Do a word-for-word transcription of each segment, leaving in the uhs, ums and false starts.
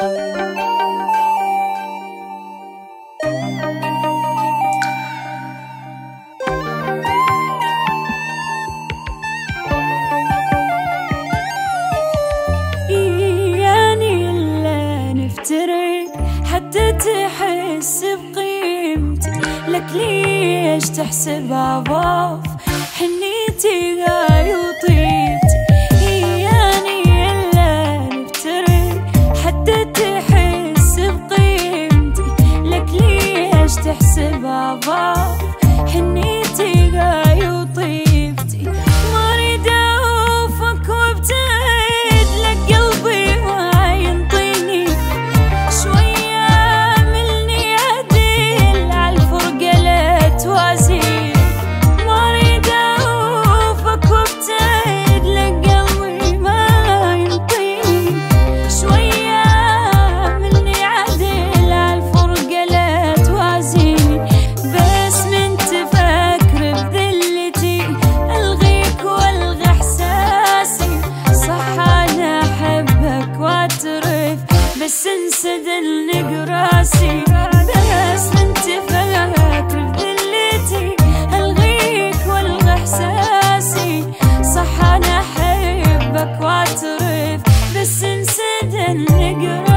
حتى تحس بقيمتي، لك ليش تحسب عضاف حنيتي غاي وطيبتي؟ إياني إلا نفترق حتى تحس بقيمتي، لك ليش تحسب عضاف حنيتي غاي وطيبتي؟ ما أريد أوفك وابتعد لك قلبي ما ينطيني شوي بس انسد النقراسي، بس انت فاكر بذلتي الغيك والغى احساسي. صح انا احبك واعترف بس انسد النقراسي.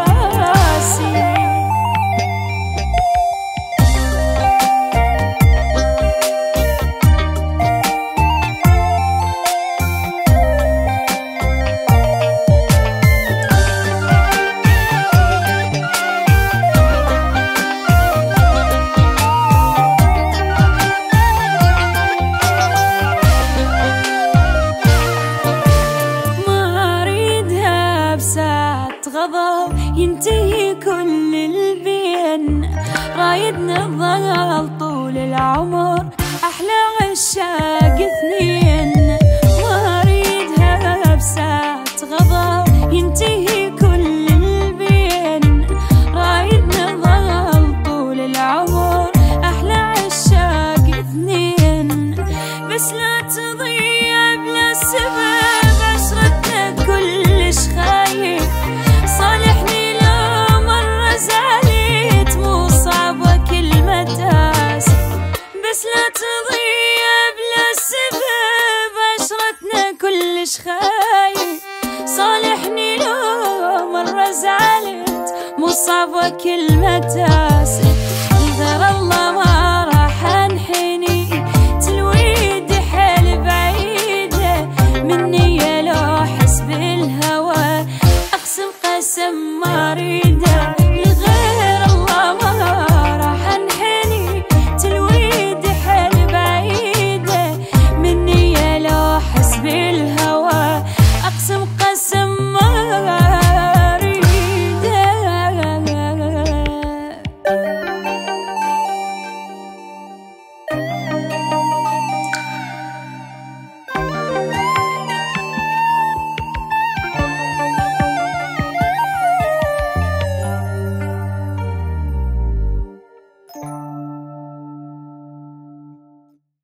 غضب ينتهي كل البين، رايدنا الظل طول العمر أحلى عشاق اثنين. ما أريدها بساعة غضب ينتهي كل البين، رايدنا الظل طول العمر أحلى عشاق اثنين. بس لا تضيع بلا سبب عشرتنا كلش خايف، صالحني لو مرة زعلت مو صعبة كلمة آسف. بس لا تضيع بلا سبب عشرتنا كلش خايف، صالحني لو مرة زعلت مو صعبة كلمة آسف. إذا الله ما راح انحني تلويدي حيل بعيدة مني، لو حس بالهوى أقسم قسم ما أريده.